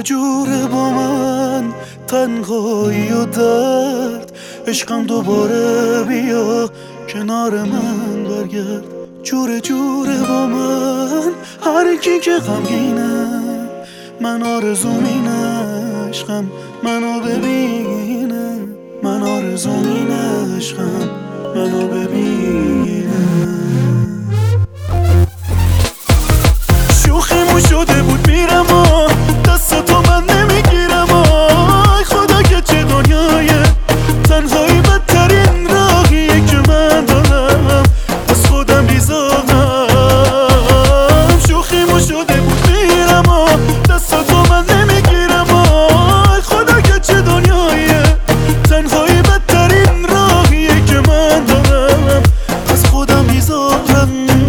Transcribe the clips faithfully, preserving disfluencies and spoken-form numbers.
جوره با من تنهایی و درد. عشقم دوباره بیا کنار من برگرد. جوره جوره با من هر کی که غمگینه، من آرزوم اینه عشقم منو ببینه. من آرزوم اینه عشقم منو ببینه. شوخیمون شده بود میرم و دست تو من نمیگیرم. آی خدا که چه دنیای تنهایی بدترین راهیه که من دارم، از خودم بیزارم. شوخیمون شده بود میرم و دست تو من نمیگیرم. آی خدا که چه دنیای تنهایی بدترین راهیه که من دارم، از خودم بیزارم.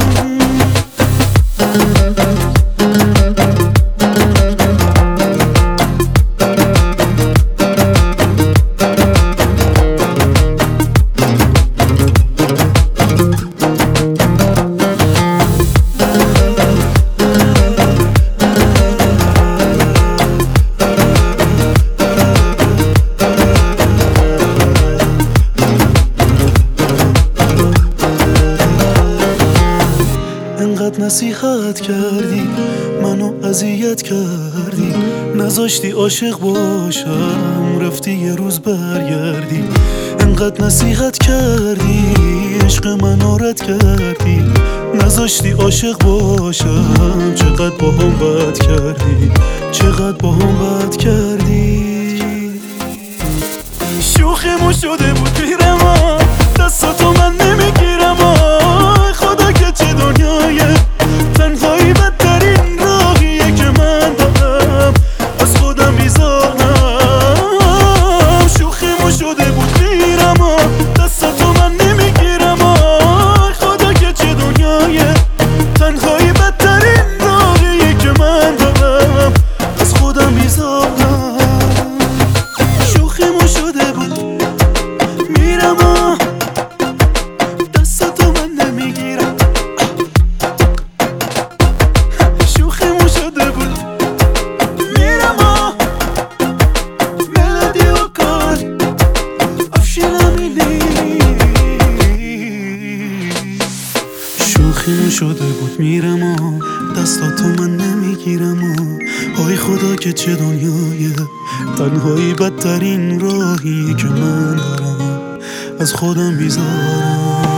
انقدر نصیحت کردی منو اذیت کردی، نذاشتی عاشق باشم رفتی یه روز برگردی. انقدر نصیحت کردی عشق منو رد کردی، نذاشتی عاشق باشم. چقدر باهم بد کردی، چقدر باهم بد کردی. شوخیمون شده بود میرم و دستاتو من نمیگیرم. آی خدا که چه دنیای تنهایی بدترین راهیه که من دارم، از خودم بیزارم. شوخیمون شده بود میرم و دستاتو من نمیگیرم. آی خدا که چه دنیای تنهایی بدترین راهیه که من دارم، از خودم بیزارم. شوخیمون شده بود میرم و دستاتو من نمیگیرم. شوخیمون شده بود میرم و ملودی و کار افشینم اینی. شوخیمون شده بود میرم و دستاتو من نمیگیرم. آی خدا که چه دنیای تنهایی بدترین راهی که من دارم، از خودم بیزارم.